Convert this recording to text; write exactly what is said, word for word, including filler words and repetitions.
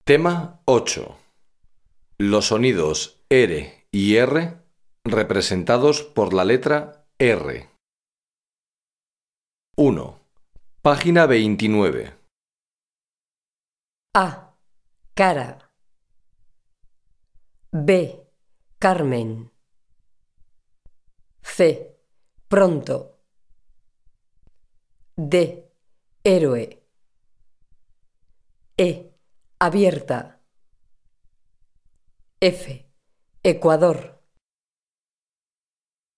Tema ocho. Los sonidos R y R representados por la letra R. uno. Página veintinueve. A. Cara. B. Carmen. C. Pronto. D. Héroe. E. Abierta. F. Ecuador.